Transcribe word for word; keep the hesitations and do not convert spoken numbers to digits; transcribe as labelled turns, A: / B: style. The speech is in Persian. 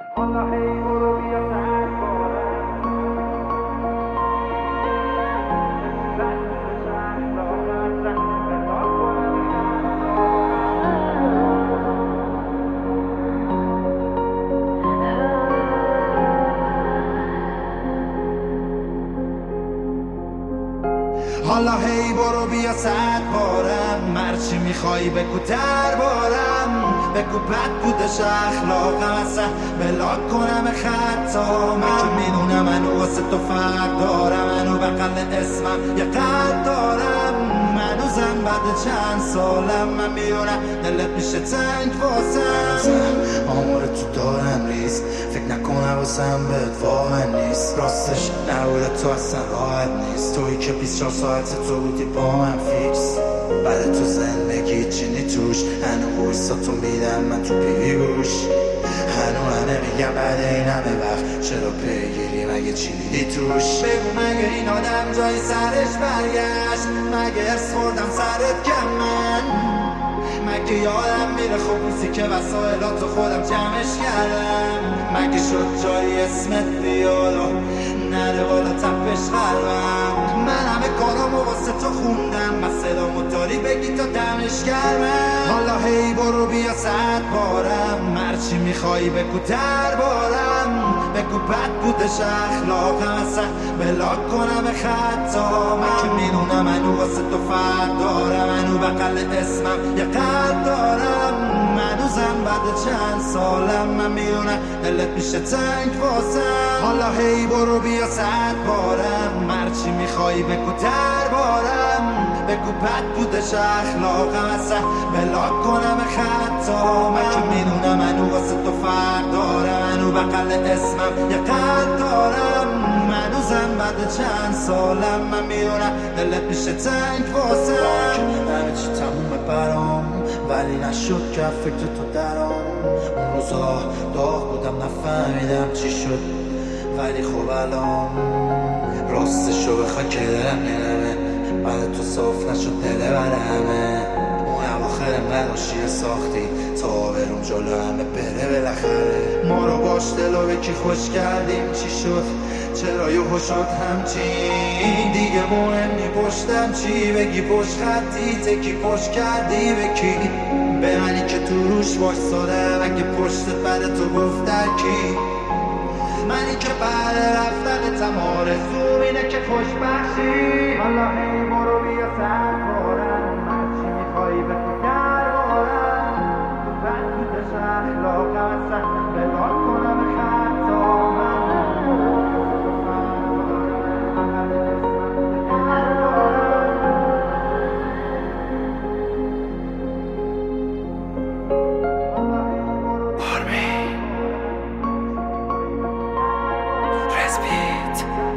A: حالا هی برو بیا صد بارم، مرچی میخوایی بگو دربارم، بگو بد بودش اخلاقم اصلا بلاک کنم خطا. من که میدونم منو واسه تو فرق دارم، منو بقل اسمم یه قد دارم، منوزم بعد چند سالم من میدونم دلت میشه تنگ واسم. آمار تو دارم ریز، فکر نکنم واسم بهت واقع نیست، راستش نبوده تو اصلا راحت نیست، تویی که بیست و چهار ساعت تو بودی با من فیکس، بعد تو زندگی چینی توش، هنو ویسا تو میدم من تو پیوی گوش، هنو هنه میگم بعد این همه وقت چرا پیگیری مگه چی دیدی توش. بگو مگه این آدم جای سرش برگشت، مگه ارس خوردم سرت کم من، مگه یادم میره خب روزی که وسایلاتو خودم جمعش کردم، مگه شد جای اسمت بیاد و نره بالا تپش قلبم. من همه کارامو واسه تو خوندم، من صدامو داری بگی تا دمش گرمم. حالا هی برو بیا صد بارم، مرچی میخوایی بگو دربارم، بگو بد بودش اخلاقم اصلا بلاک کنم خطا. من که میدونم منو واسه تو فرق دارم، منو بقل اسمم یه قد دارم، منوزم بعد چند سالم من میدونم دلت میشه تنگ واسم. حالا هی برو بیا صد بارم، مرچی میخوایی بگو دربارم، بگو بد بودش اخلاقم اصلا بلاک کنم خطا. من که میدونم منو واسه تو فرق دارم، منو بقل اسمم یه قد دارم، منوزم بعد چند سالم من میدونم دلت میشه تنگ واسم. همه چی تمومه برام ولی نشد که فکر تو درام، اون روزا داغ بودم نفهمیدم چی شد ولی خب الان راستشو بخوای که دلم نرمه، بعد تو صاف نشد دل برمه. اون اواخر نداشتی ساختی تا برم جلو همه بره بالاخره، ما رو باش دلو به کی خوش کردیم چی شد چرا یهو شد همچین، دیگه مهم نی پشتم چی بگی پشت خطی تکی پشت کردی به کی، به منی که تو روش وایسادم اگه پشت بر تو گفت کی، منی که بعد رفتن تم آرزوم اینه که خوش بخشی. حالا هی برو بیا صد بارم، مرچی میخوایی بگو دربارم، تو بد بودش اخلاقم اصلا بلاک کنم خطا.
B: Respite.